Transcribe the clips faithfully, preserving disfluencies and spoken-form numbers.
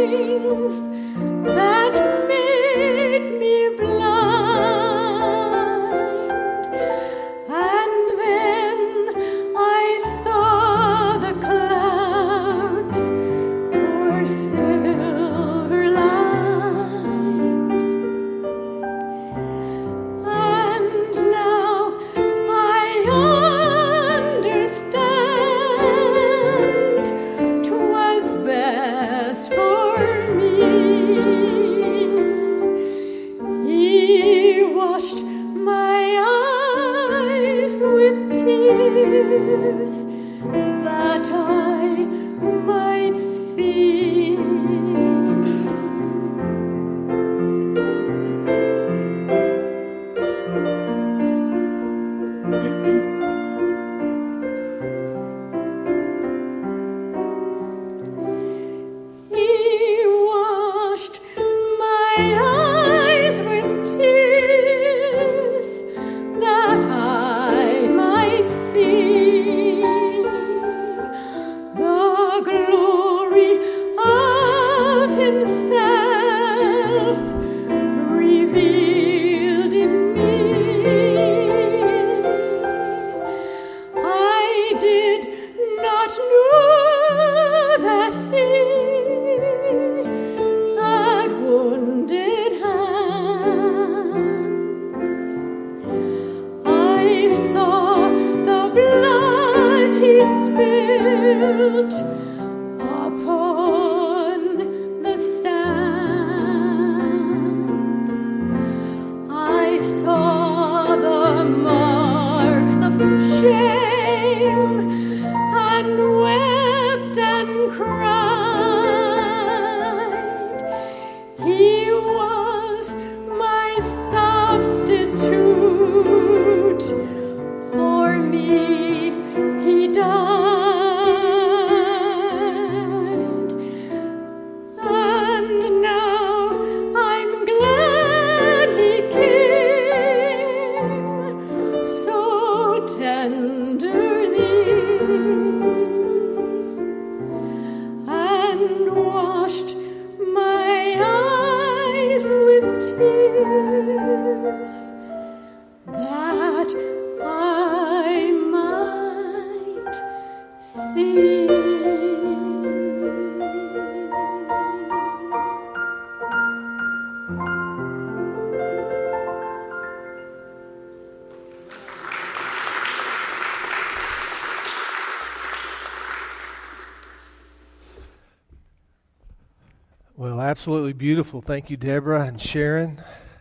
Well, absolutely beautiful. Thank you, Deborah and Sharon,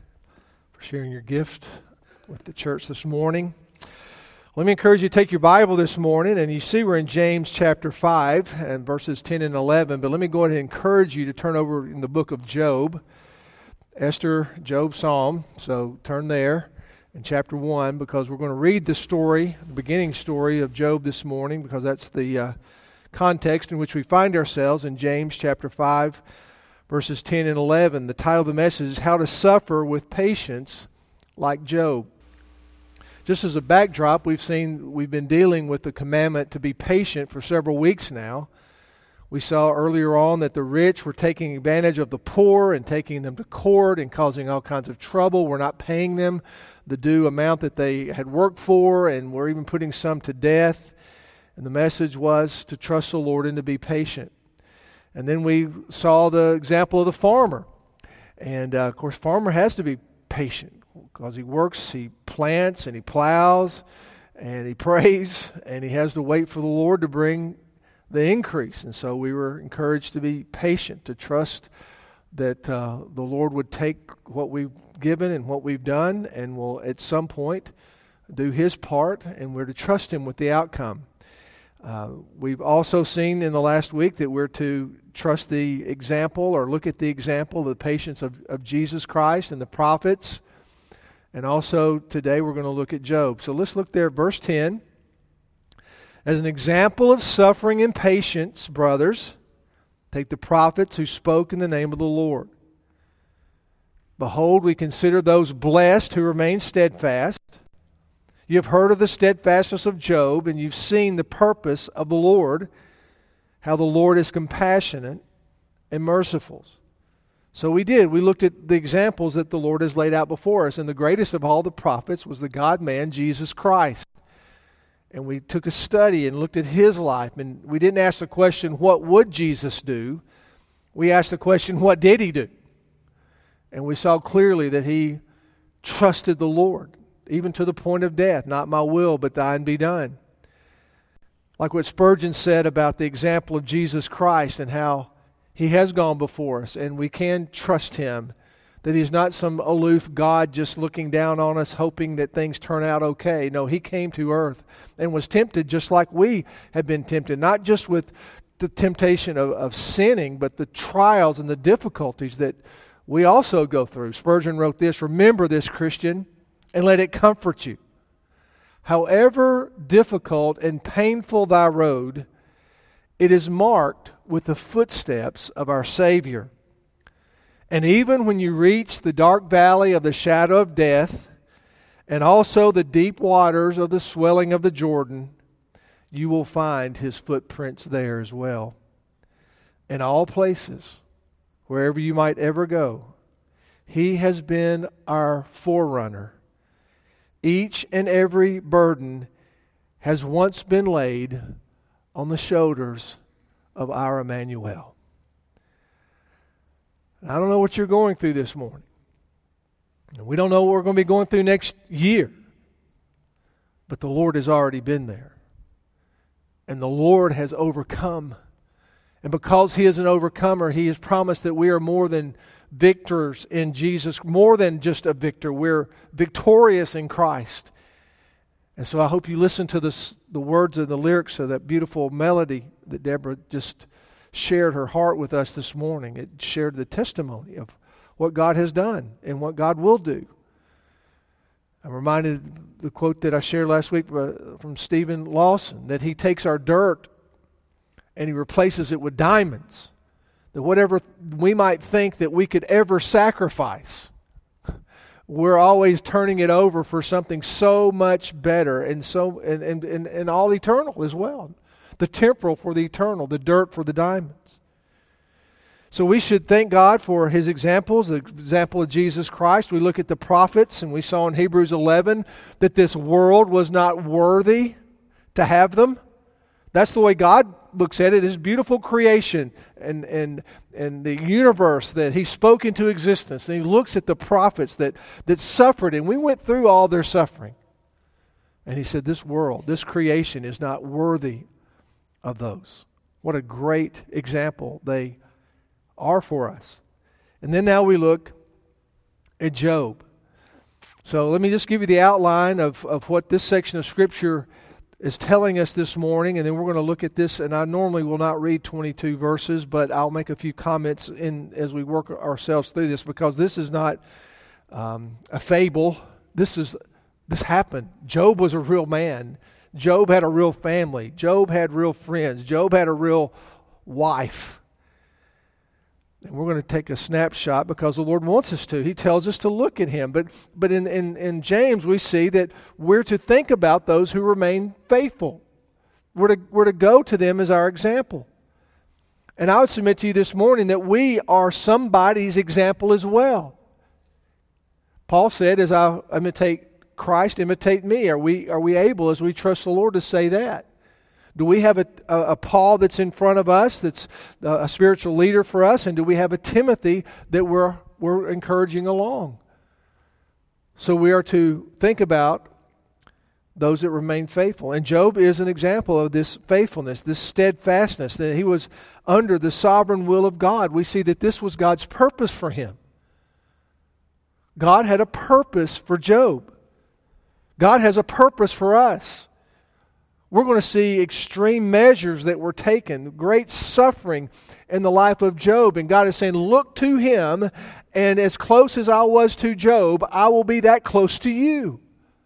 for sharing your gift with the church this morning. Let me encourage you to take your Bible this morning, and you see we're in James chapter five and verses ten and eleven, but let me go ahead and encourage you to turn over in the book of Job, Esther, Job, Psalm, so turn there in chapter one, because we're going to read the story, the beginning story of Job this morning, because that's the uh, context in which we find ourselves in James chapter five, verses ten and eleven. The title of the message is How to Suffer with Patience Like Job. Just as a backdrop, we've seen we've been dealing with the commandment to be patient for several weeks now. We saw earlier on that the rich were taking advantage of the poor and taking them to court and causing all kinds of trouble. We're not paying them the due amount that they had worked for, and we're even putting some to death. And the message was to trust the Lord and to be patient. And then we saw the example of the farmer. And, uh, of course, farmer has to be patient because he works, he plants, and he plows, and he prays, and he has to wait for the Lord to bring the increase. And so we were encouraged to be patient, to trust that uh, the Lord would take what we've given and what we've done and will at some point do His part, and we're to trust Him with the outcome. Uh, we've also seen in the last week that we're to trust the example or look at the example of the patience of, of Jesus Christ and the prophets. And also today we're going to look at Job. So let's look there at verse ten. As an example of suffering and patience, brothers, take the prophets who spoke in the name of the Lord. Behold, we consider those blessed who remain steadfast. You have heard of the steadfastness of Job, and you've seen the purpose of the Lord, how the Lord is compassionate and merciful. So we did. We looked at the examples that the Lord has laid out before us. And the greatest of all the prophets was the God-man, Jesus Christ. And we took a study and looked at His life. And we didn't ask the question, what would Jesus do? We asked the question, what did He do? And we saw clearly that He trusted the Lord, even to the point of death. Not my will, but thine be done. Like what Spurgeon said about the example of Jesus Christ and how He has gone before us, and we can trust Him, that He's not some aloof God just looking down on us hoping that things turn out okay. No, He came to earth and was tempted just like we have been tempted, not just with the temptation of, of sinning, but the trials and the difficulties that we also go through. Spurgeon wrote this, "Remember this, Christian, and let it comfort you. However difficult and painful thy road, it is marked with the footsteps of our Savior. And even when you reach the dark valley of the shadow of death, and also the deep waters of the swelling of the Jordan, you will find His footprints there as well. In all places, wherever you might ever go, He has been our forerunner. Each and every burden has once been laid on the shoulders of our Emmanuel." I don't know what you're going through this morning. We don't know what we're going to be going through next year. But the Lord has already been there. And the Lord has overcome. And because He is an overcomer, He has promised that we are more than victors in Jesus, more than just a victor. We're victorious in Christ. And so I hope you listen to this, the words and the lyrics of that beautiful melody that Deborah just shared her heart with us this morning. It shared the testimony of what God has done and what God will do. I'm reminded of the quote that I shared last week from Stephen Lawson, that He takes our dirt and He replaces it with diamonds. That whatever we might think that we could ever sacrifice, we're always turning it over for something so much better and so and, and, and, and all eternal as well. The temporal for the eternal, the dirt for the diamonds. So we should thank God for His examples, the example of Jesus Christ. We look at the prophets, and we saw in Hebrews eleven that this world was not worthy to have them. That's the way God looks at it, His beautiful creation and, and, and the universe that He spoke into existence. And He looks at the prophets that, that suffered, and we went through all their suffering. And He said, this world, this creation is not worthy of those. What a great example they are for us. And then now we look at Job. So let me just give you the outline of, of what this section of Scripture is telling us this morning, and then we're going to look at this, and I normally will not read twenty-two verses, but I'll make a few comments in as we work ourselves through this, because this is not um, a fable. This is this happened. Job was a real man. Job had a real family. Job had real friends. Job had a real wife. And we're going to take a snapshot because the Lord wants us to. He tells us to look at Him. But but in, in, in James we see that we're to think about those who remain faithful. We're to, we're to go to them as our example. And I would submit to you this morning that we are somebody's example as well. Paul said, as I imitate Christ, imitate me. Are we, are we able, as we trust the Lord, to say that? Do we have a, a, a Paul that's in front of us, that's a spiritual leader for us? And do we have a Timothy that we're, we're encouraging along? So we are to think about those that remain faithful. And Job is an example of this faithfulness, this steadfastness, that he was under the sovereign will of God. We see that this was God's purpose for him. God had a purpose for Job. God has a purpose for us. We're going to see extreme measures that were taken, great suffering in the life of Job. And God is saying, look to him, and as close as I was to Job, I will be that close to you.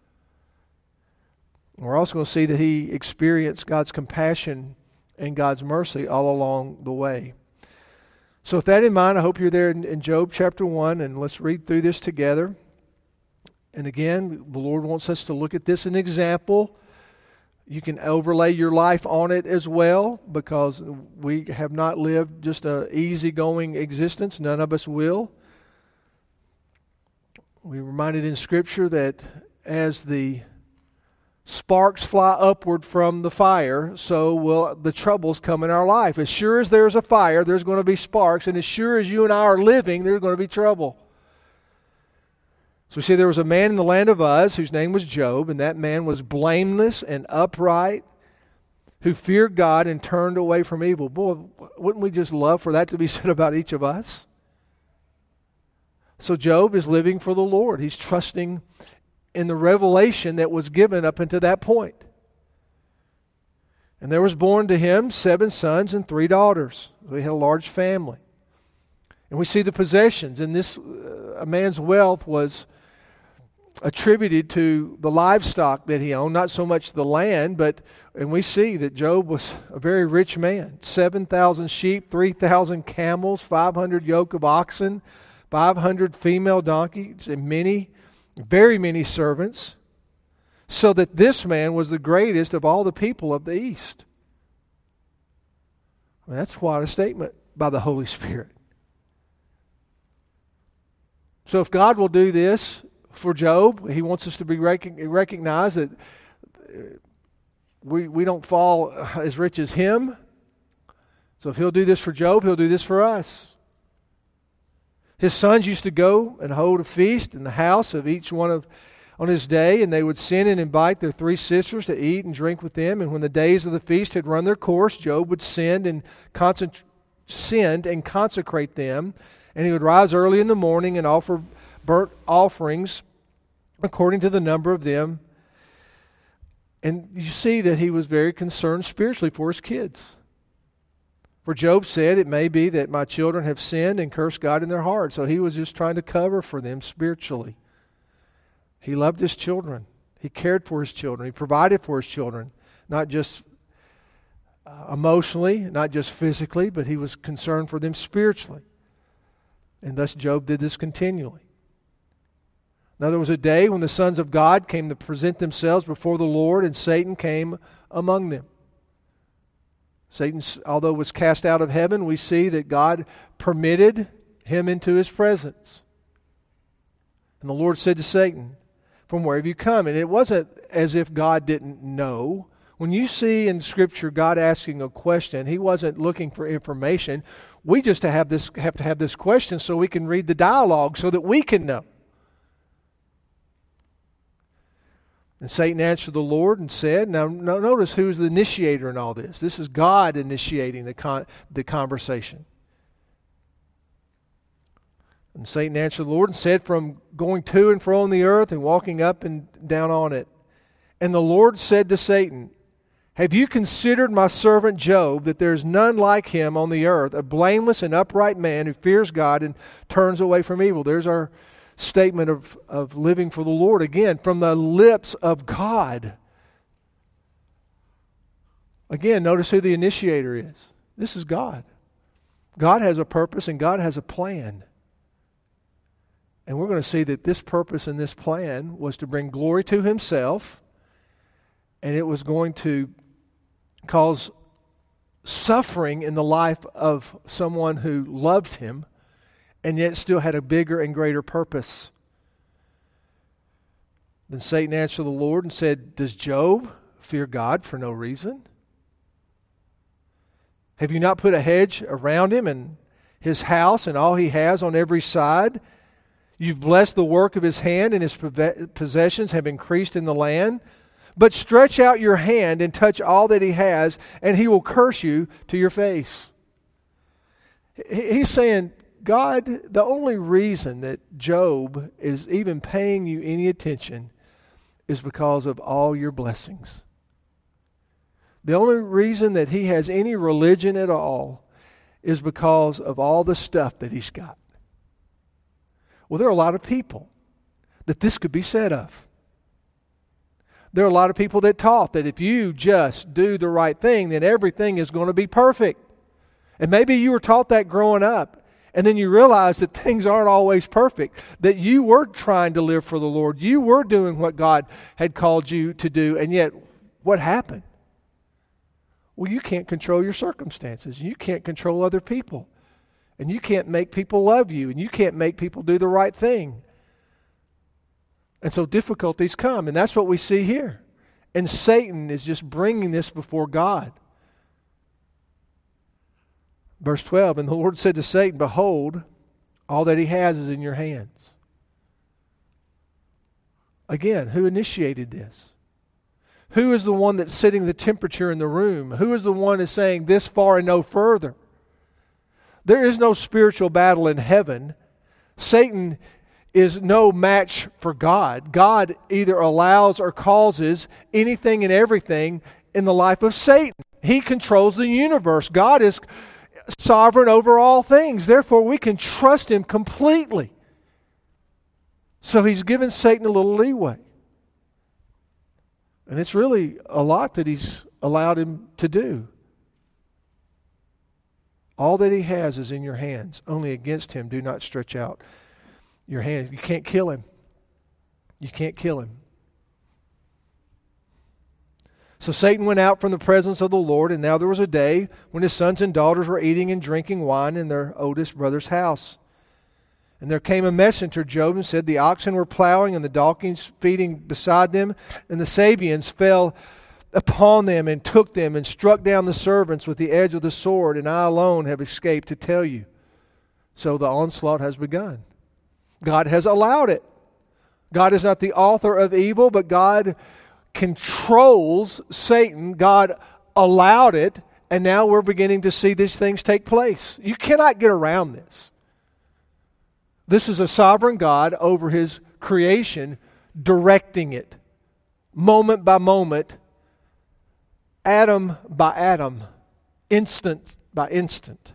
We're also going to see that he experienced God's compassion and God's mercy all along the way. So with that in mind, I hope you're there in, in Job chapter one, and let's read through this together. And again, the Lord wants us to look at this as an example. You can overlay your life on it as well, because we have not lived just an easygoing existence. None of us will. We're reminded in Scripture that as the sparks fly upward from the fire, so will the troubles come in our life. As sure as there's a fire, there's going to be sparks, and as sure as you and I are living, there's going to be trouble. So we see there was a man in the land of Uz whose name was Job, and that man was blameless and upright, who feared God and turned away from evil. Boy, wouldn't we just love for that to be said about each of us? So Job is living for the Lord. He's trusting in the revelation that was given up until that point. And there was born to him seven sons and three daughters. He had a large family. And we see the possessions. And this, uh, a man's wealth was attributed to the livestock that he owned, not so much the land, but, and we see that Job was a very rich man. seven thousand sheep, three thousand camels, five hundred yoke of oxen, five hundred female donkeys, and many, very many servants, so that this man was the greatest of all the people of the East. I mean, that's quite a statement by the Holy Spirit. So if God will do this for Job, He wants us to be rec- recognize that we, we don't fall as rich as him. So if He'll do this for Job, He'll do this for us. His sons used to go and hold a feast in the house of each one of on his day, and they would send and invite their three sisters to eat and drink with them. And when the days of the feast had run their course, Job would send and concent- send and consecrate them, and he would rise early in the morning and offer burnt offerings according to the number of them. And you see that he was very concerned spiritually for his kids. For Job said, it may be that my children have sinned and cursed God in their heart. So he was just trying to cover for them spiritually. He loved his children. He cared for his children. He provided for his children, not just uh, emotionally, not just physically, but he was concerned for them spiritually. And thus Job did this continually. Now there was a day when the sons of God came to present themselves before the Lord, and Satan came among them. Satan, although was cast out of heaven, we see that God permitted him into His presence. And the Lord said to Satan, from where have you come? And it wasn't as if God didn't know. When you see in Scripture God asking a question, He wasn't looking for information. We just have, this, have to have this question so we can read the dialogue so that we can know. And Satan answered the Lord and said, now notice who's the initiator in all this. This is God initiating the con- the conversation. And Satan answered the Lord and said, from going to and fro on the earth and walking up and down on it. And the Lord said to Satan, have you considered my servant Job, that there is none like him on the earth, a blameless and upright man who fears God and turns away from evil? There's our statement of, of living for the Lord, again, from the lips of God. Again, notice who the initiator is. This is God. God has a purpose and God has a plan. And we're going to see that this purpose and this plan was to bring glory to Himself, and it was going to cause suffering in the life of someone who loved Him, and yet still had a bigger and greater purpose. Then Satan answered the Lord and said, does Job fear God for no reason? Have you not put a hedge around him and his house and all he has on every side? You've blessed the work of his hand, and his possessions have increased in the land. But stretch out your hand and touch all that he has, and he will curse you to your face. He's saying, God, the only reason that Job is even paying you any attention is because of all your blessings. The only reason that he has any religion at all is because of all the stuff that he's got. Well, there are a lot of people that this could be said of. There are a lot of people that taught that if you just do the right thing, then everything is going to be perfect. And maybe you were taught that growing up. And then you realize that things aren't always perfect, that you were trying to live for the Lord. You were doing what God had called you to do, and yet What happened? Well, you can't control your circumstances. You can't control other people. And you can't make people love you. And you can't make people do the right thing. And so difficulties come. And that's what we see here. And Satan is just bringing this before God. Verse twelve, and the Lord said to Satan, behold, all that he has is in your hands. Again, who initiated this? Who is the one that's setting the temperature in the room? Who is the one that's saying this far and no further? There is no spiritual battle in heaven. Satan is no match for God. God either allows or causes anything and everything in the life of Satan. He controls the universe. God is sovereign over all things. Therefore, we can trust Him completely. So He's given Satan a little leeway. And it's really a lot that He's allowed him to do. All that he has is in your hands. Only against him do not stretch out your hands. You can't kill him. You can't kill him. So Satan went out from the presence of the Lord, and now there was a day when his sons and daughters were eating and drinking wine in their oldest brother's house. And there came a messenger, Job, and said, the oxen were plowing and the donkeys feeding beside them, and the Sabeans fell upon them and took them and struck down the servants with the edge of the sword, and I alone have escaped to tell you. So the onslaught has begun. God has allowed it. God is not the author of evil, but God controls Satan. God allowed it, and now we're beginning to see these things take place. You cannot get around this. This is a sovereign God over His creation, directing it, moment by moment, atom by atom, instant by instant.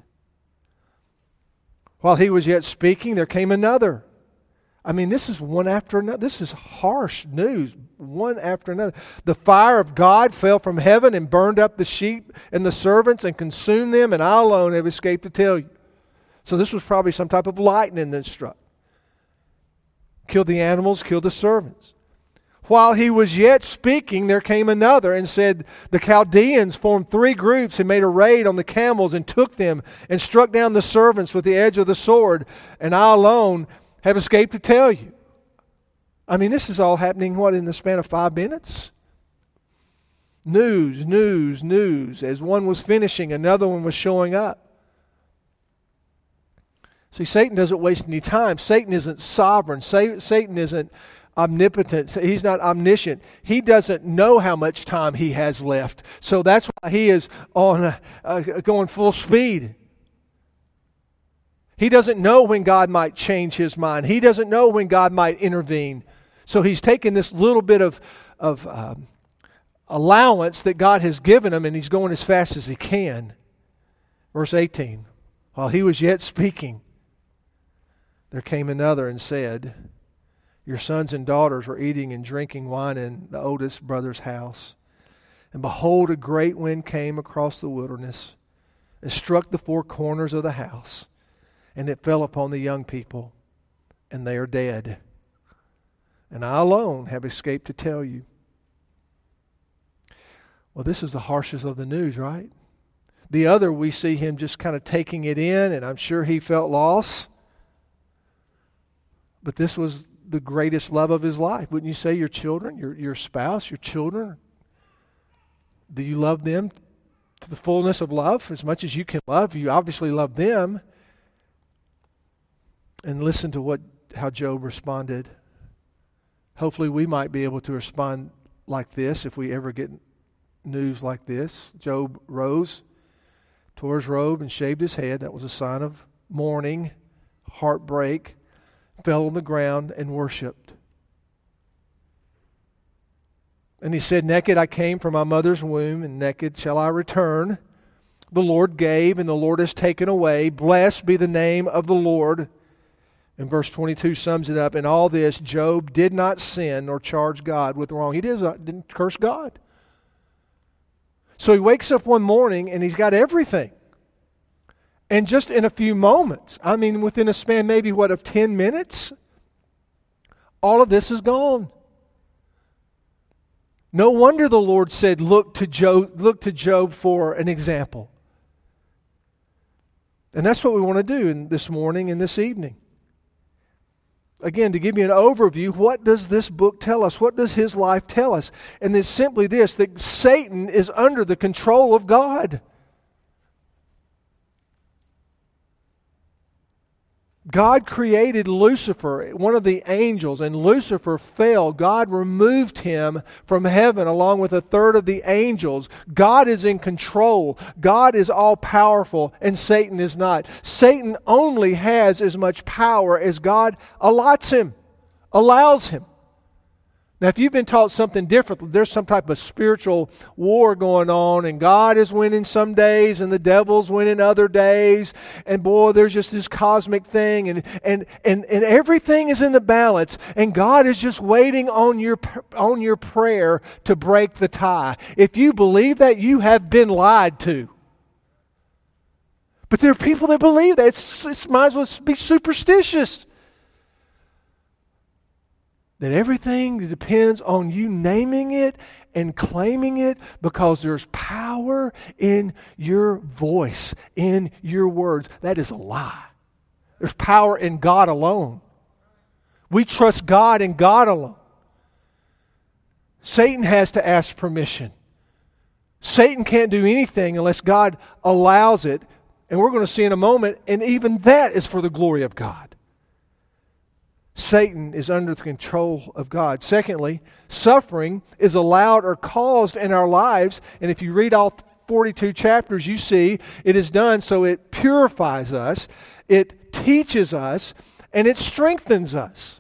While he was yet speaking, there came another. I mean, this is one after another. This is harsh news, one after another. The fire of God fell from heaven and burned up the sheep and the servants and consumed them, and I alone have escaped to tell you. So this was probably some type of lightning that struck. Killed the animals, killed the servants. While he was yet speaking, there came another and said, the Chaldeans formed three groups and made a raid on the camels and took them and struck down the servants with the edge of the sword, and I alone have escaped to tell you. I mean, this is all happening, what, in the span of five minutes? News, news, news. As one was finishing, another one was showing up. See, Satan doesn't waste any time. Satan isn't sovereign. Satan isn't omnipotent. He's not omniscient. He doesn't know how much time he has left. So that's why he is on uh, uh, going full speed. He doesn't know when God might change his mind. He doesn't know when God might intervene. So he's taken this little bit of, of um, allowance that God has given him, and he's going as fast as he can. Verse eighteen, while he was yet speaking, there came another and said, your sons and daughters were eating and drinking wine in the oldest brother's house. And behold, a great wind came across the wilderness and struck the four corners of the house. And it fell upon the young people, and they are dead. And I alone have escaped to tell you. Well, this is the harshest of the news, right? The other, we see him just kind of taking it in, and I'm sure he felt loss. But this was the greatest love of his life. Wouldn't you say your children, your, your spouse, your children? Do you love them to the fullness of love? As much as you can love, you obviously love them. And listen to what how Job responded. Hopefully we might be able to respond like this if we ever get news like this. Job rose, tore his robe, and shaved his head. That was a sign of mourning, heartbreak. Fell on the ground and worshipped. And he said, naked I came from my mother's womb, and naked shall I return. The Lord gave, and the Lord has taken away. Blessed be the name of the Lord. And verse twenty-two sums it up. In all this, Job did not sin nor charge God with wrong. He didn't curse God. So he wakes up one morning, and he's got everything. And just in a few moments, I mean within a span maybe what of ten minutes, all of this is gone. No wonder the Lord said, look to Job, look to Job for an example. And that's what we want to do in this morning and this evening. Again, to give you an overview, what does this book tell us? What does his life tell us? And it's simply this, that Satan is under the control of God. God created Lucifer, one of the angels, and Lucifer fell. God removed him from heaven along with a third of the angels. God is in control. God is all-powerful, and Satan is not. Satan only has as much power as God allots him, allows him. Now, if you've been taught something different, there's some type of spiritual war going on, and God is winning some days, and the devil's winning other days, and boy, there's just this cosmic thing, and and and, and everything is in the balance, and God is just waiting on your on your prayer to break the tie. If you believe that, you have been lied to. But there are people that believe that. It's, it might as well be superstitious. That everything depends on you naming it and claiming it, because there's power in your voice, in your words. That is a lie. There's power in God alone. We trust God and God alone. Satan has to ask permission. Satan can't do anything unless God allows it. And we're going to see in a moment, and even that is for the glory of God. Satan is under the control of God. Secondly, suffering is allowed or caused in our lives. And if you read all forty-two chapters, you see it is done so it purifies us, it teaches us, and it strengthens us.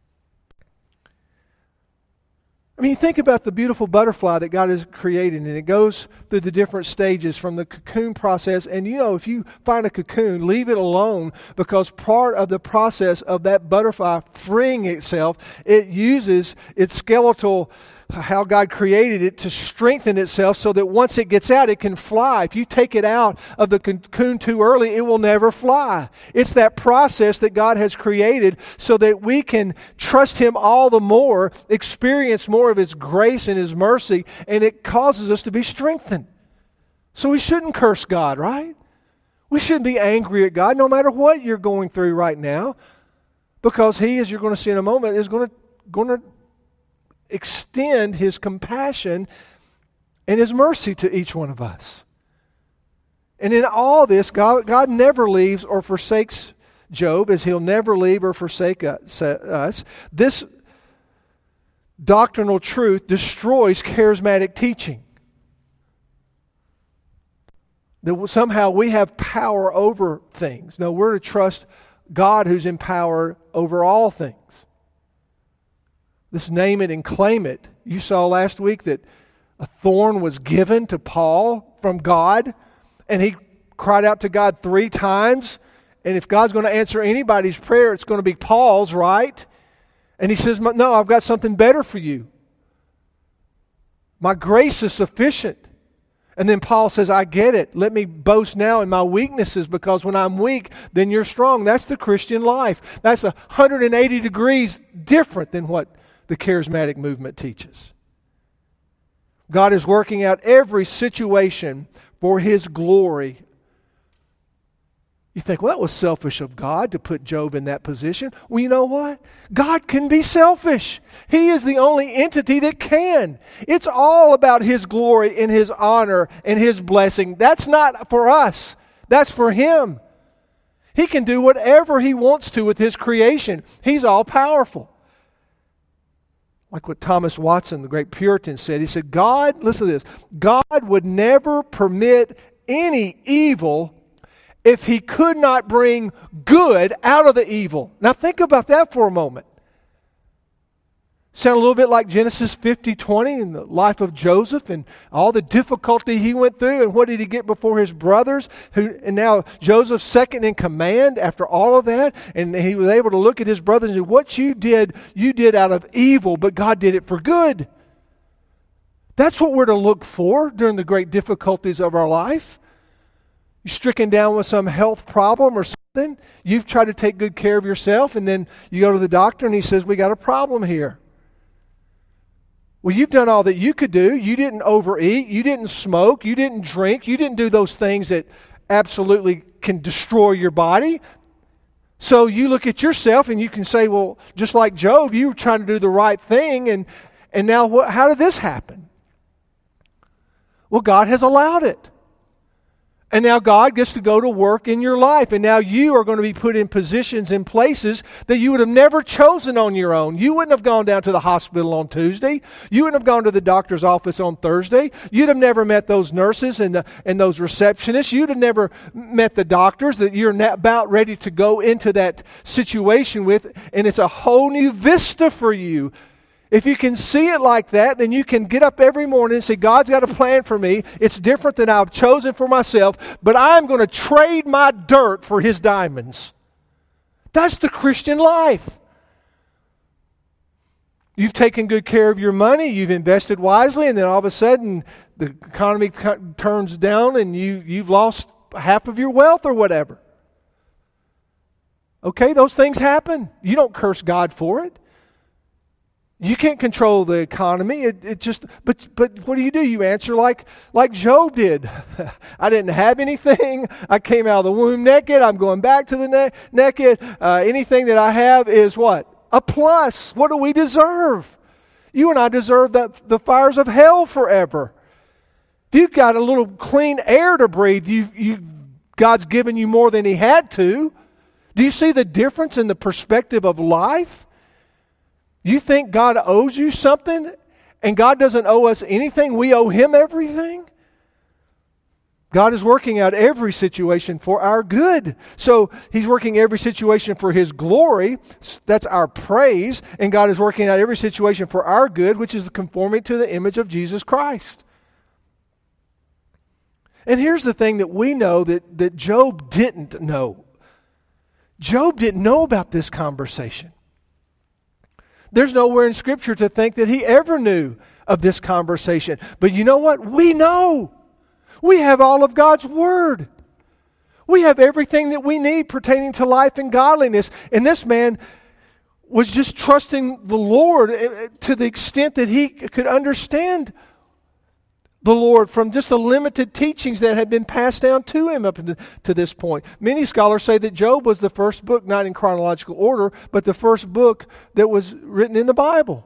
I mean, think about the beautiful butterfly that God has created, and it goes through the different stages from the cocoon process. And you know, if you find a cocoon, leave it alone, because part of the process of that butterfly freeing itself, it uses its skeletal, how God created it, to strengthen itself so that once it gets out, it can fly. If you take it out of the cocoon too early, it will never fly. It's that process that God has created so that we can trust Him all the more, experience more of His grace and His mercy, and it causes us to be strengthened. So we shouldn't curse God, right? We shouldn't be angry at God no matter what you're going through right now, because He, as you're going to see in a moment, is going to, going to extend His compassion and His mercy to each one of us. And in all this, God, God never leaves or forsakes Job, as He'll never leave or forsake us. This doctrinal truth destroys charismatic teaching. That somehow we have power over things. No, we're to trust God, who's in power over all things. This name it and claim it. You saw last week that a thorn was given to Paul from God, and he cried out to God three times. And if God's going to answer anybody's prayer, it's going to be Paul's, right? And he says, no, I've got something better for you. My grace is sufficient. And then Paul says, I get it. Let me boast now in my weaknesses, because when I'm weak, then you're strong. That's the Christian life. That's one hundred eighty degrees different than what the charismatic movement teaches. God is working out every situation for His glory. You think, well, that was selfish of God to put Job in that position. Well, you know what? God can be selfish. He is the only entity that can. It's all about His glory and His honor and His blessing. That's not for us. That's for Him. He can do whatever He wants to with His creation. He's all powerful. Like what Thomas Watson, the great Puritan, said. He said, God, listen to this, God would never permit any evil if He could not bring good out of the evil. Now think about that for a moment. Sound a little bit like Genesis fifty twenty in the life of Joseph and all the difficulty he went through, and what did he get before his brothers? Who, and now Joseph's second in command after all of that, and he was able to look at his brothers and say, what you did, you did out of evil, but God did it for good. That's what we're to look for during the great difficulties of our life. You're stricken down with some health problem or something. You've tried to take good care of yourself, and then you go to the doctor and he says, we got a problem here. Well, you've done all that you could do. You didn't overeat. You didn't smoke. You didn't drink. You didn't do those things that absolutely can destroy your body. So you look at yourself and you can say, well, just like Job, you were trying to do the right thing, and, and now what, how did this happen? Well, God has allowed it. And now God gets to go to work in your life. And now you are going to be put in positions and places that you would have never chosen on your own. You wouldn't have gone down to the hospital on Tuesday. You wouldn't have gone to the doctor's office on Thursday. You'd have never met those nurses and, the, and those receptionists. You'd have never met the doctors that you're about ready to go into that situation with. And it's a whole new vista for you. If you can see it like that, then you can get up every morning and say, God's got a plan for me. It's different than I've chosen for myself, but I'm going to trade my dirt for His diamonds. That's the Christian life. You've taken good care of your money, you've invested wisely, and then all of a sudden the economy turns down and you, you've lost half of your wealth or whatever. Okay, those things happen. You don't curse God for it. You can't control the economy. It, it just, but but what do you do? You answer like like Job did. I didn't have anything. I came out of the womb naked. I'm going back to the ne- naked. Uh, anything that I have is what? A plus. What do we deserve? You and I deserve that, the fires of hell forever. If you've got a little clean air to breathe, you you God's given you more than He had to. Do you see the difference in the perspective of life? You think God owes you something, and God doesn't owe us anything? We owe Him everything? God is working out every situation for our good. So He's working every situation for His glory. That's our praise. And God is working out every situation for our good, which is conforming to the image of Jesus Christ. And here's the thing that we know that, that Job didn't know. Job didn't know about this conversation. There's nowhere in Scripture to think that he ever knew of this conversation. But you know what? We know. We have all of God's Word. We have everything that we need pertaining to life and godliness. And this man was just trusting the Lord to the extent that he could understand the Lord from just the limited teachings that had been passed down to him up to, to this point. Many scholars say that Job was the first book, not in chronological order, but the first book that was written in the Bible.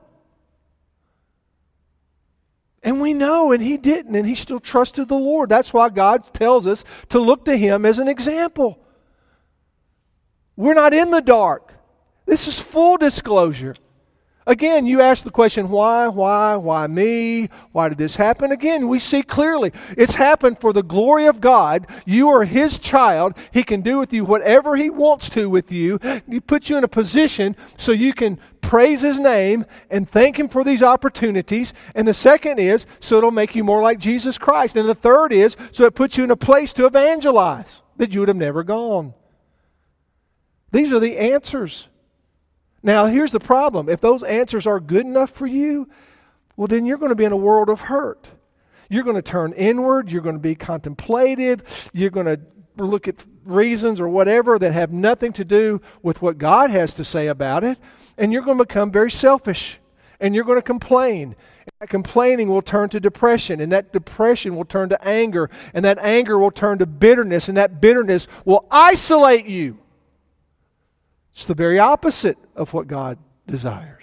And we know, and he didn't, and he still trusted the Lord. That's why God tells us to look to Him as an example. We're not in the dark. This is full disclosure. Again, you ask the question, why, why, why me? Why did this happen? Again, we see clearly. It's happened for the glory of God. You are His child. He can do with you whatever He wants to with you. He puts you in a position so you can praise His name and thank Him for these opportunities. And the second is, so it'll make you more like Jesus Christ. And the third is, so it puts you in a place to evangelize that you would have never gone. These are the answers. Now, here's the problem. If those answers are good enough for you, well, then you're going to be in a world of hurt. You're going to turn inward. You're going to be contemplative. You're going to look at reasons or whatever that have nothing to do with what God has to say about it. And you're going to become very selfish. And you're going to complain. And that complaining will turn to depression. And that depression will turn to anger. And that anger will turn to bitterness. And that bitterness will isolate you. It's the very opposite of what God desires.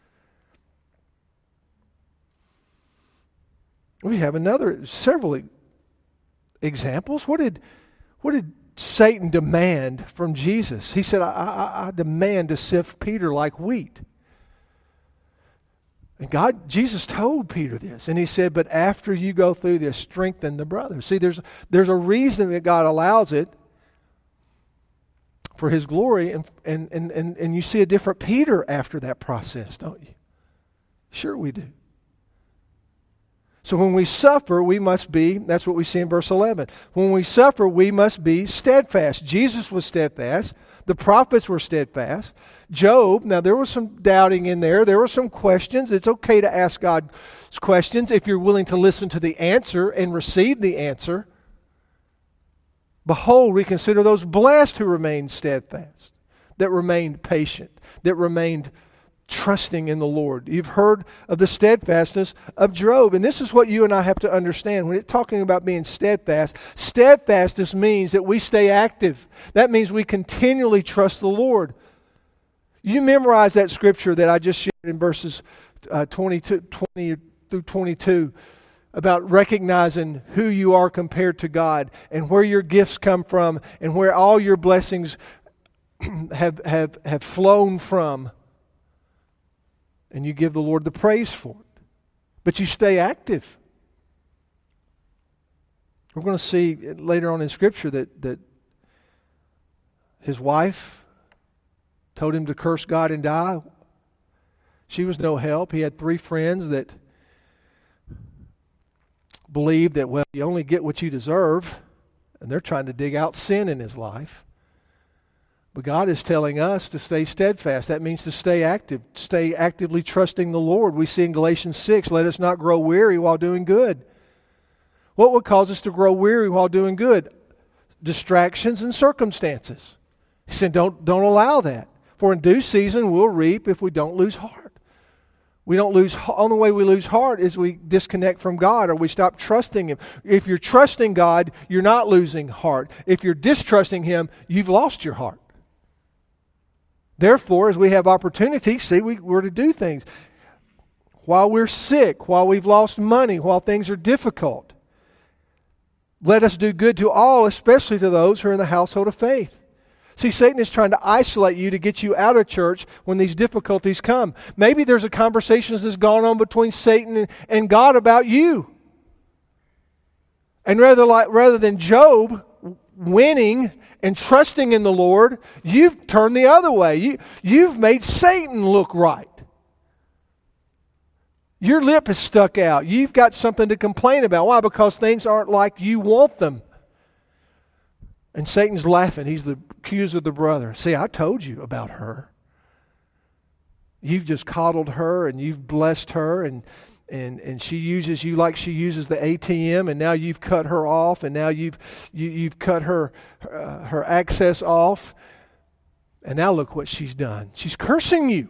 We have another, several examples. What did, what did Satan demand from Jesus? He said, I, I, I demand to sift Peter like wheat. And God, Jesus told Peter this. And He said, but after you go through this, strengthen the brothers. See, there's, there's a reason that God allows it. For His glory, and, and, and, and, and you see a different Peter after that process, don't you? Sure we do. So when we suffer, we must be, that's what we see in verse eleven. When we suffer, we must be steadfast. Jesus was steadfast. The prophets were steadfast. Job, now there was some doubting in there. There were some questions. It's okay to ask God questions if you're willing to listen to the answer and receive the answer. Behold, we consider those blessed who remained steadfast, that remained patient, that remained trusting in the Lord. You've heard of the steadfastness of Job. And this is what you and I have to understand. When it's talking about being steadfast, steadfastness means that we stay active. That means we continually trust the Lord. You memorize that scripture that I just shared in verses uh, twenty-two, twenty through twenty-two about recognizing who you are compared to God and where your gifts come from and where all your blessings have, have, have flown from. And you give the Lord the praise for it. But you stay active. We're going to see later on in Scripture that, that his wife told him to curse God and die. She was no help. He had three friends that believed that, well, you only get what you deserve. And they're trying to dig out sin in his life. But God is telling us to stay steadfast. That means to stay active, stay actively trusting the Lord. We see in Galatians six, let us not grow weary while doing good. What would cause us to grow weary while doing good? Distractions and circumstances. He said, don't, don't allow that. For in due season we'll reap if we don't lose heart. We don't lose, only way we lose heart is we disconnect from God or we stop trusting Him. If you're trusting God, you're not losing heart. If you're distrusting Him, you've lost your heart. Therefore, as we have opportunity, see, we, we're to do things. While we're sick, while we've lost money, while things are difficult, let us do good to all, especially to those who are in the household of faith. See, Satan is trying to isolate you to get you out of church when these difficulties come. Maybe there's a conversation that's gone on between Satan and, and God about you. And rather, like, rather than Job winning and trusting in the Lord, you've turned the other way. You, you've made Satan look right. Your lip is stuck out. You've got something to complain about. Why? Because things aren't like you want them. And Satan's laughing. He's the accuser of the brother. See, I told you about her. You've just coddled her and you've blessed her and And and she uses you like she uses the A T M, and now you've cut her off, and now you've you, you've cut her uh, her access off, and now look what she's done. She's cursing you.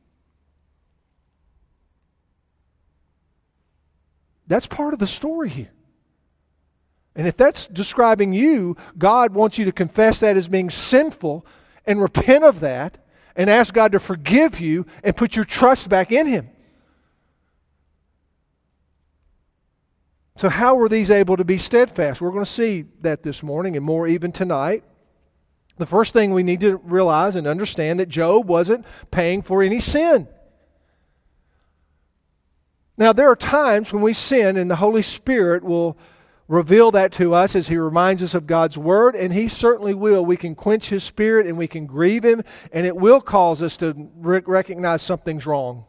That's part of the story here. And if that's describing you, God wants you to confess that as being sinful and repent of that and ask God to forgive you and put your trust back in Him. So how were these able to be steadfast? We're going to see that this morning and more even tonight. The first thing we need to realize and understand that Job wasn't paying for any sin. Now, there are times when we sin and the Holy Spirit will reveal that to us as He reminds us of God's Word, and He certainly will. We can quench His Spirit and we can grieve Him, and it will cause us to recognize something's wrong.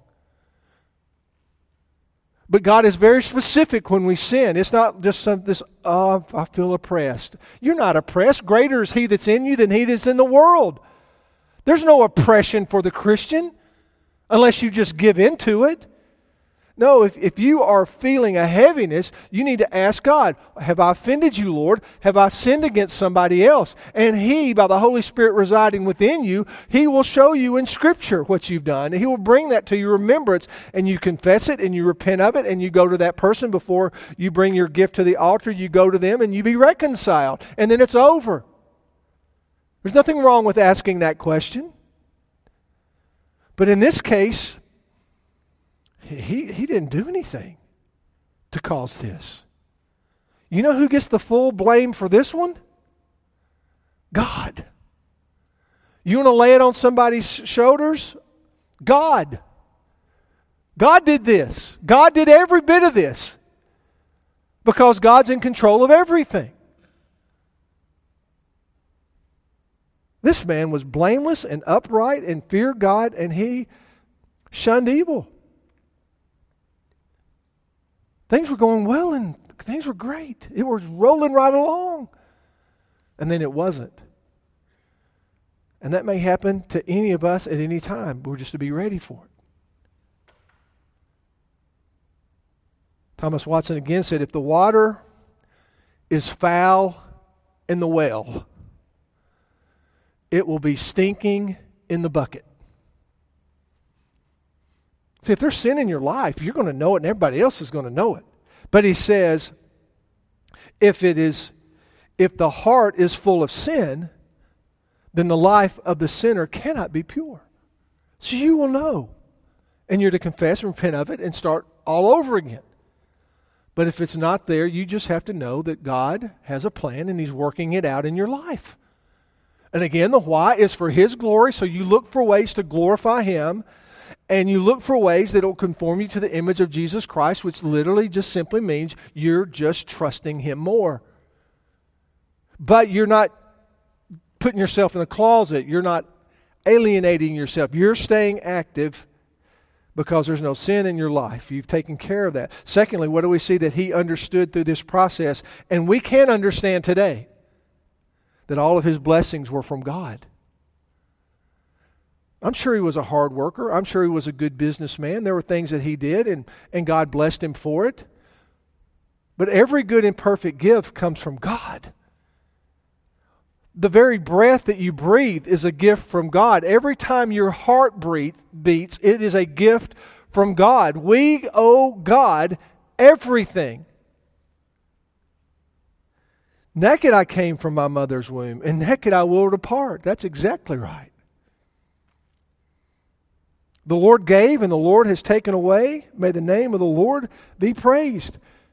But God is very specific when we sin. It's not just some, this, oh, I feel oppressed. You're not oppressed. Greater is He that's in you than he that's in the world. There's no oppression for the Christian unless you just give in to it. No, if, if you are feeling a heaviness, you need to ask God, have I offended you, Lord? Have I sinned against somebody else? And He, by the Holy Spirit residing within you, He will show you in Scripture what you've done. He will bring that to your remembrance, and you confess it, and you repent of it, and you go to that person before you bring your gift to the altar. You go to them, and you be reconciled. And then it's over. There's nothing wrong with asking that question. But in this case, He, he didn't do anything to cause this. You know who gets the full blame for this one? God. You want to lay it on somebody's shoulders? God. God did this. God did every bit of this. Because God's in control of everything. This man was blameless and upright and feared God, and he shunned evil. Things were going well and things were great. It was rolling right along. And then it wasn't. And that may happen to any of us at any time. We're just to be ready for it. Thomas Watson again said, if the water is foul in the well, it will be stinking in the bucket. See, if there's sin in your life, you're going to know it and everybody else is going to know it. But he says, if it is, if the heart is full of sin, then the life of the sinner cannot be pure. So you will know. And you're to confess and repent of it and start all over again. But if it's not there, you just have to know that God has a plan and He's working it out in your life. And again, the why is for His glory, so you look for ways to glorify Him, and you look for ways that will conform you to the image of Jesus Christ, which literally just simply means you're just trusting Him more. But you're not putting yourself in the closet. You're not alienating yourself. You're staying active because there's no sin in your life. You've taken care of that. Secondly, what do we see that he understood through this process? And we can understand today that all of his blessings were from God. I'm sure he was a hard worker. I'm sure he was a good businessman. There were things that he did, and, and God blessed him for it. But every good and perfect gift comes from God. The very breath that you breathe is a gift from God. Every time your heart breathe, beats, it is a gift from God. We owe God everything. Naked I came from my mother's womb, and naked I will depart. That's exactly right. The Lord gave, and the Lord has taken away. May the name of the Lord be praised.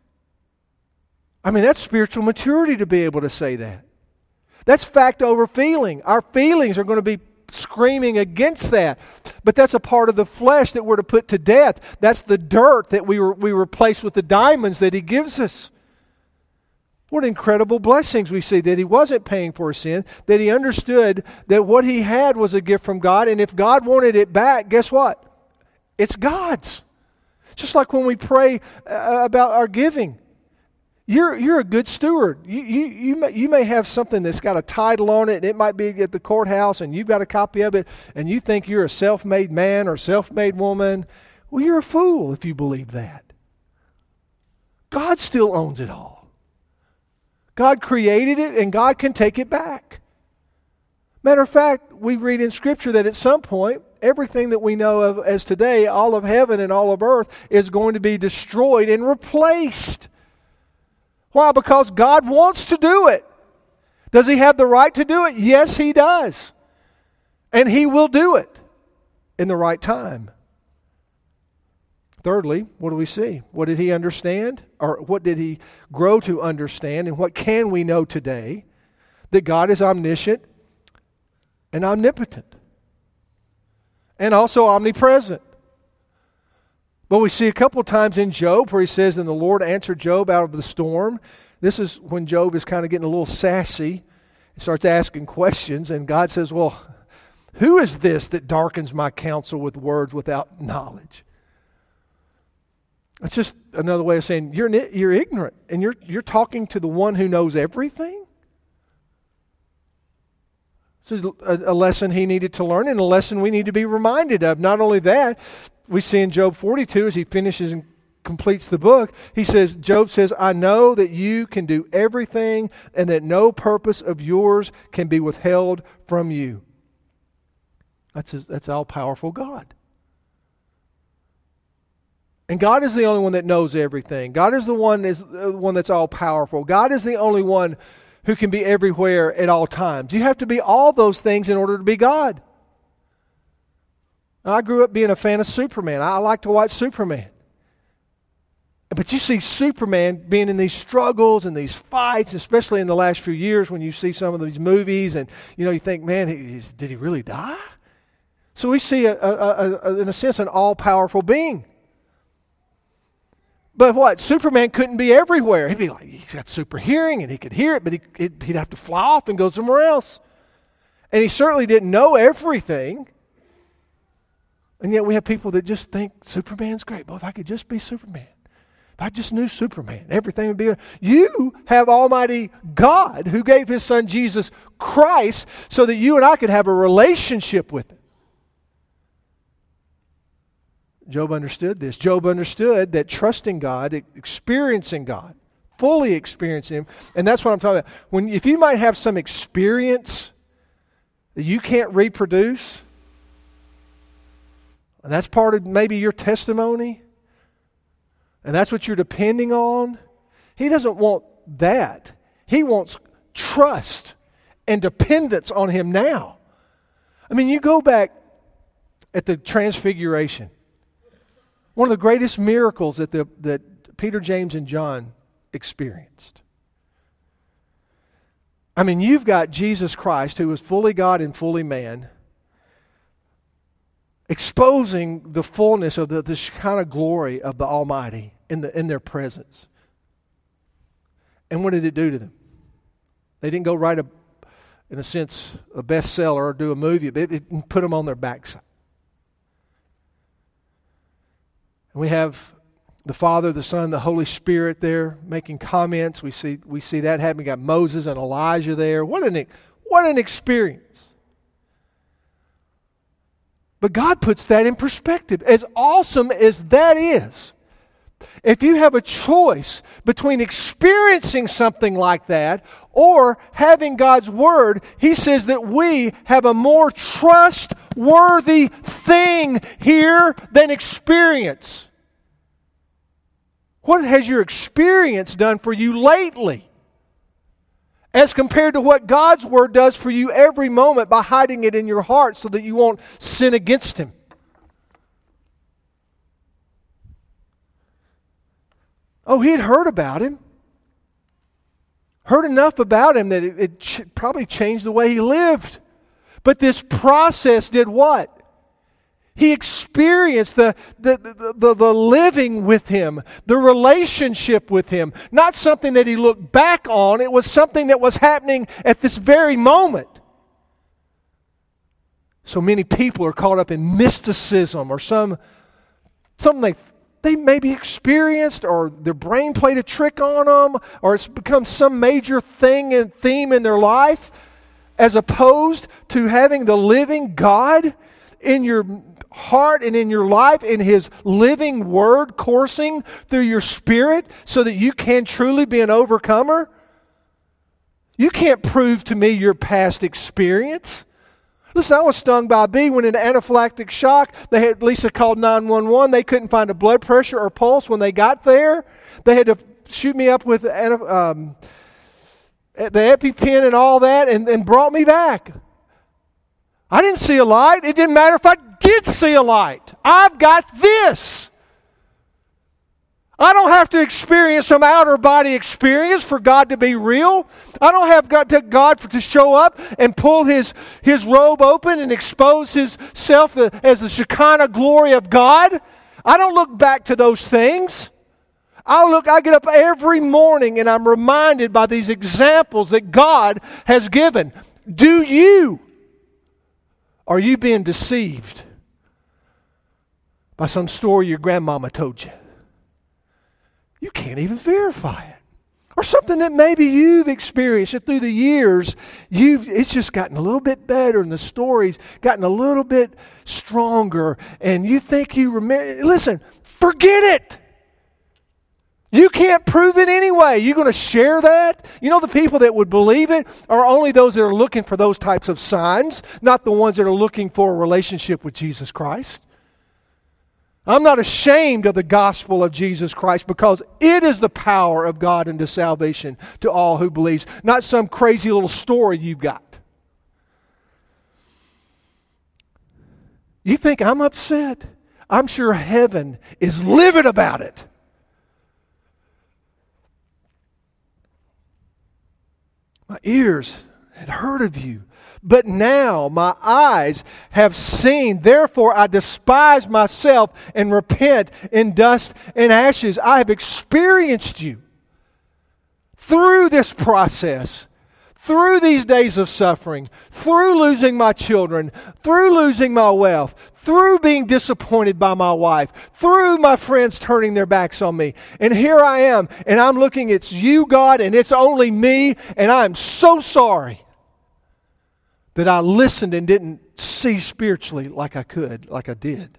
I mean, that's spiritual maturity to be able to say that. That's fact over feeling. Our feelings are going to be screaming against that. But that's a part of the flesh that we're to put to death. That's the dirt that we, re- we replace with the diamonds that He gives us. What incredible blessings we see, that he wasn't paying for his sin, that he understood that what he had was a gift from God, and if God wanted it back, guess what? It's God's. Just like when we pray uh, about our giving. You're, you're a good steward. You, you, you, may, you may have something that's got a title on it, and it might be at the courthouse, and you've got a copy of it, and you think you're a self-made man or self-made woman. Well, you're a fool if you believe that. God still owns it all. God created it, and God can take it back. Matter of fact, we read in Scripture that at some point, everything that we know of as today, all of heaven and all of earth, is going to be destroyed and replaced. Why? Because God wants to do it. Does He have the right to do it? Yes, He does. And He will do it in the right time. Thirdly, what do we see? What did he understand? Or what did he grow to understand? And what can we know today? That God is omniscient and omnipotent. And also omnipresent. But we see a couple of times in Job where he says, and the Lord answered Job out of the storm. This is when Job is kind of getting a little sassy. He starts asking questions, and God says, well, who is this that darkens my counsel with words without knowledge? That's just another way of saying you're you're ignorant, and you're you're talking to the one who knows everything. So a, a lesson he needed to learn, and a lesson we need to be reminded of. Not only that, we see in Job forty-two as he finishes and completes the book, he says, Job says, I know that you can do everything, and that no purpose of yours can be withheld from you. That's his, that's all-powerful God. And God is the only one that knows everything. God is the one is the one that's all powerful. God is the only one who can be everywhere at all times. You have to be all those things in order to be God. I grew up being a fan of Superman. I like to watch Superman. But you see Superman being in these struggles and these fights, especially in the last few years when you see some of these movies, and you know you think, man, he, did he really die? So we see, a, a, a, in a sense, an all-powerful being. But what? Superman couldn't be everywhere. He'd be like, he's got super hearing and he could hear it, but he, he'd have to fly off and go somewhere else. And he certainly didn't know everything. And yet we have people that just think Superman's great. Well, if I could just be Superman. If I just knew Superman, everything would be good. You have Almighty God who gave His Son Jesus Christ so that you and I could have a relationship with Him. Job understood this. Job understood that trusting God, experiencing God, fully experiencing Him, and that's what I'm talking about. When, if you might have some experience that you can't reproduce, and that's part of maybe your testimony, and that's what you're depending on, He doesn't want that. He wants trust and dependence on Him now. I mean, you go back at the Transfiguration, one of the greatest miracles that, the, that Peter, James, and John experienced. I mean, you've got Jesus Christ, who was fully God and fully man, exposing the fullness of the, this kind of glory of the Almighty in, the, in their presence. And what did it do to them? They didn't go write, a, in a sense, a bestseller or do a movie, but it, it put them on their backside. And we have the Father, the Son, the Holy Spirit there making comments. We see we see that happening. We got Moses and Elijah there. What an what an experience! But God puts that in perspective. As awesome as that is, if you have a choice between experiencing something like that or having God's Word, He says that we have a more trustworthy thing here than experience. What has your experience done for you lately as compared to what God's Word does for you every moment by hiding it in your heart so that you won't sin against Him? Oh, he had heard about Him. Heard enough about Him that it, it ch- probably changed the way he lived. But this process did what? He experienced the, the, the, the, the living with Him, the relationship with Him. Not something that he looked back on. It was something that was happening at this very moment. So many people are caught up in mysticism or some something they, they maybe experienced, or their brain played a trick on them, or it's become some major thing and theme in their life, as opposed to having the living God in your heart and in your life, in His living Word coursing through your spirit so that you can truly be an overcomer. You can't prove to me your past experience. Listen, I was stung by a bee, went into anaphylactic shock. They had Lisa called nine one one. They couldn't find a blood pressure or pulse when they got there. They had to shoot me up with um, the EpiPen and all that, and, and brought me back. I didn't see a light. It didn't matter if I did see a light. I've got this. I don't have to experience some outer body experience for God to be real. I don't have got to God for, to show up and pull his, his robe open and expose Himself as the Shekinah glory of God. I don't look back to those things. I look. I get up every morning and I'm reminded by these examples that God has given. Do you? Are you being deceived by some story your grandmama told you? You can't even verify it. Or something that maybe you've experienced and through the years, you've it's just gotten a little bit better and the story's gotten a little bit stronger and you think you remember. Listen, forget it. You can't prove it anyway. You're going to share that? You know, the people that would believe it are only those that are looking for those types of signs, not the ones that are looking for a relationship with Jesus Christ. I'm not ashamed of the gospel of Jesus Christ because it is the power of God unto salvation to all who believes, not some crazy little story you've got. You think I'm upset? I'm sure heaven is livid about it. My ears had heard of you, but now my eyes have seen. Therefore I despise myself and repent in dust and ashes. I have experienced you through this process, through these days of suffering, through losing my children, through losing my wealth, through being disappointed by my wife, through my friends turning their backs on me. And here I am, and I'm looking, it's you, God, and it's only me, and I'm so sorry that I listened and didn't see spiritually like I could, like I did.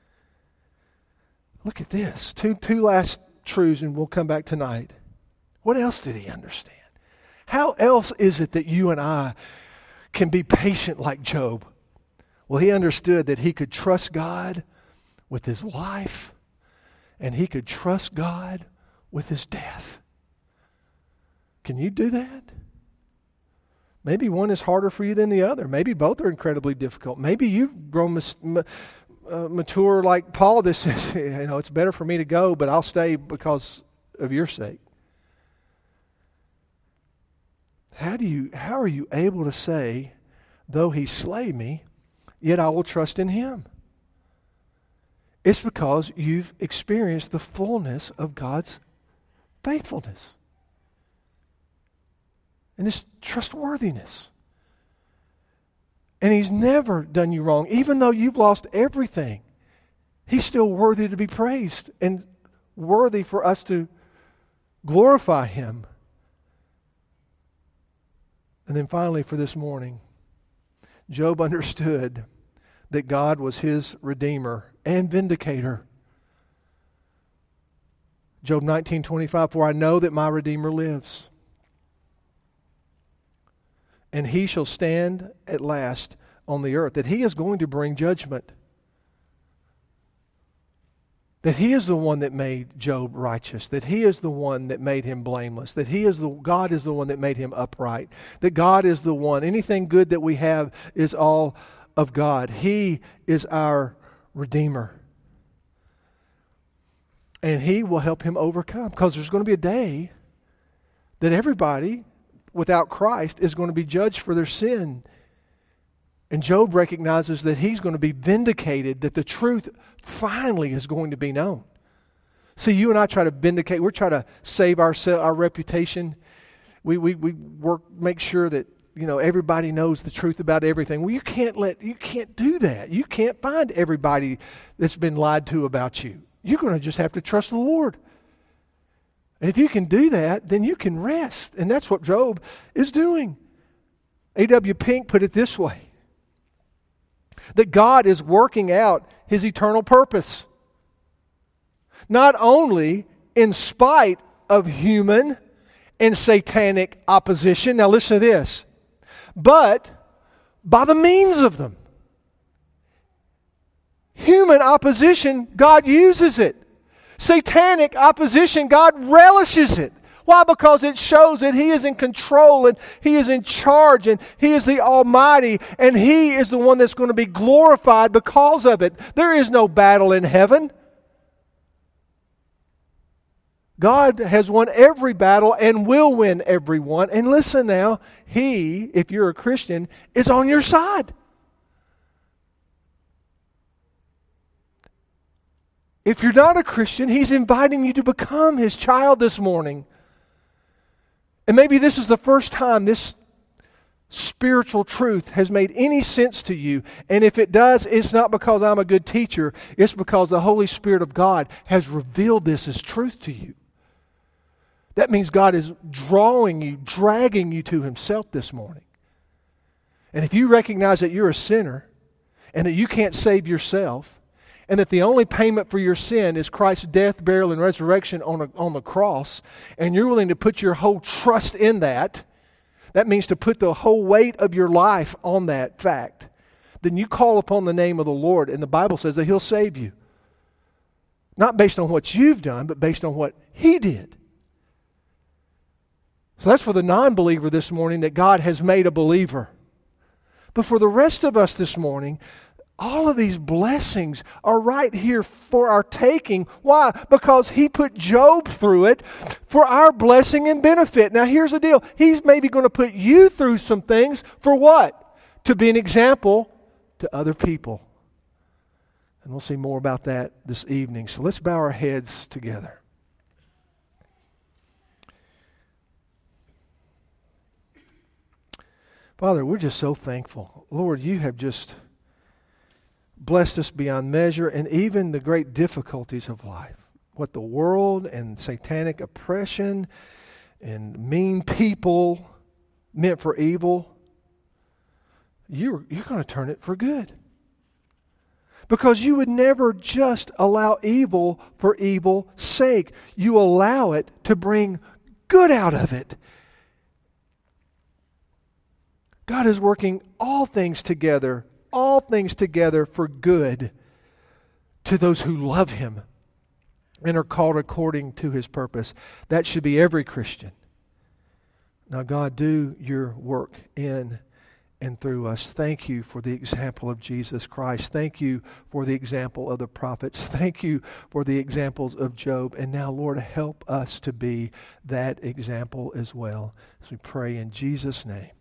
Look at this. Two, two last truths, and we'll come back tonight. What else did he understand? How else is it that you and I can be patient like Job? Well, he understood that he could trust God with his life, and he could trust God with his death. Can you do that? Maybe one is harder for you than the other. Maybe both are incredibly difficult. Maybe you've grown mas- ma- uh, mature like Paul. This is, you know, it's better for me to go, but I'll stay because of your sake. How do you? How are you able to say, though he slay me, yet I will trust in him? It's because you've experienced the fullness of God's faithfulness and his trustworthiness. And he's never done you wrong. Even though you've lost everything, he's still worthy to be praised and worthy for us to glorify him. And then finally for this morning, Job understood that God was his Redeemer and Vindicator. Job nineteen twenty-five, for I know that my Redeemer lives, and he shall stand at last on the earth, that he is going to bring judgment. That he is the one that made Job righteous, that he is the one that made him blameless, that he is the God is the one that made him upright, that God is the one. Anything good that we have is all of God. He is our Redeemer. And he will help him overcome, because there's going to be a day that everybody without Christ is going to be judged for their sin. And Job recognizes that he's going to be vindicated, that the truth finally is going to be known. See, you and I try to vindicate, we're trying to save our, our reputation. We, we, we work, make sure that, you know, everybody knows the truth about everything. Well, you can't let, you can't do that. You can't find everybody that's been lied to about you. You're going to just have to trust the Lord. And if you can do that, then you can rest. And that's what Job is doing. A W Pink put it this way, that God is working out his eternal purpose, not only in spite of human and satanic opposition, now listen to this, but by the means of them. Human opposition, God uses it. Satanic opposition, God relishes it. Why? Because it shows that he is in control and he is in charge and he is the Almighty and he is the one that's going to be glorified because of it. There is no battle in heaven. God has won every battle and will win every one. And listen now, he, if you're a Christian, is on your side. If you're not a Christian, he's inviting you to become his child this morning. And maybe this is the first time this spiritual truth has made any sense to you. And if it does, it's not because I'm a good teacher. It's because the Holy Spirit of God has revealed this as truth to you. That means God is drawing you, dragging you to himself this morning. And if you recognize that you're a sinner and that you can't save yourself, and that the only payment for your sin is Christ's death, burial, and resurrection on, a, on the cross, and you're willing to put your whole trust in that, that means to put the whole weight of your life on that fact, then you call upon the name of the Lord, and the Bible says that he'll save you. Not based on what you've done, but based on what he did. So that's for the non-believer this morning, that God has made a believer. But for the rest of us this morning, all of these blessings are right here for our taking. Why? Because he put Job through it for our blessing and benefit. Now here's the deal. He's maybe going to put you through some things for what? To be an example to other people. And we'll see more about that this evening. So let's bow our heads together. Father, we're just so thankful. Lord, you have just blessed us beyond measure, and even the great difficulties of life. What the world and satanic oppression and mean people meant for evil, you're, you're going to turn it for good. Because you would never just allow evil for evil's sake. You allow it to bring good out of it. God is working all things together all things together for good to those who love him and are called according to his purpose. That should be every Christian. Now, God, do your work in and through us. Thank you for the example of Jesus Christ. Thank you for the example of the prophets. Thank you for the examples of Job. And now, Lord, help us to be that example as well. As we pray in Jesus' name.